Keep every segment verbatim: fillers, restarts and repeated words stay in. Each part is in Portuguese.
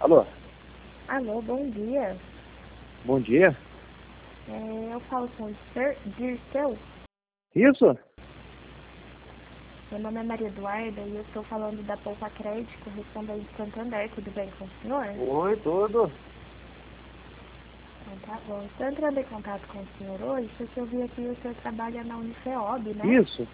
Alô? Alô, bom dia. Bom dia. É, eu falo com o Sir Dirceu. Isso? Meu nome é Maria Eduarda e eu estou falando da Poupa Crédito, correspondente Santander. Tudo bem com o senhor? Oi, tudo. Então tá bom. Estou entrando em contato com o senhor hoje porque eu vi aqui o senhor trabalha na Unifeob, né? Isso.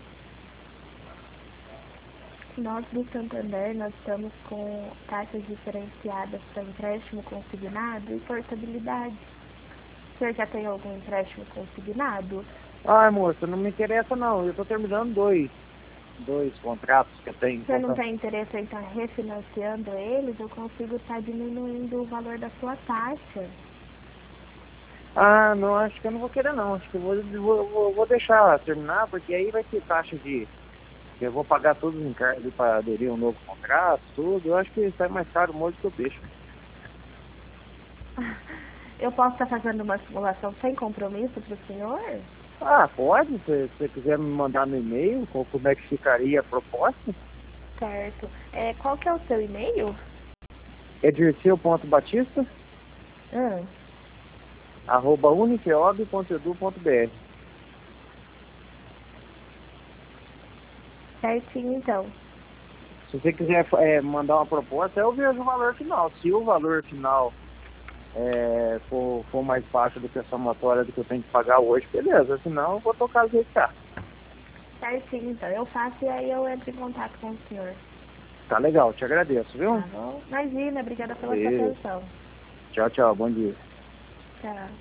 Nós do Santander, nós estamos com taxas diferenciadas para empréstimo consignado e portabilidade. O senhor já tem algum empréstimo consignado? Ai, moça, não me interessa não. Eu tô terminando dois, dois contratos que eu tenho. Se você não tem interesse em estar refinanciando eles, eu consigo estar diminuindo o valor da sua taxa. Ah, não, acho que eu não vou querer não. Acho que eu vou, vou, vou, vou deixar terminar, porque aí vai ter taxa de... Eu vou pagar todos os encargos para aderir a um novo contrato, tudo. Eu acho que sai mais caro o molho que o peixe. Eu posso estar fazendo uma simulação sem compromisso para o senhor? Ah, pode. Se você quiser me mandar no e-mail com como é que ficaria a proposta. Certo. É, qual que é o seu e-mail? É dirceu ponto batista Hum, arroba unifeob ponto edu ponto br. certinho, então. Se você quiser é, mandar uma proposta, eu vejo o valor final. Se o valor final é, for, for mais baixo do que a somatória do que eu tenho que pagar hoje, beleza. Senão eu vou tocar do jeito que tá. Certinho, então. Eu faço e aí eu entro em contato com o senhor. Tá legal, te agradeço, viu? Tá bom? Imagina, obrigada pela sua Beijo. atenção. Tchau, tchau, bom dia. Tchau.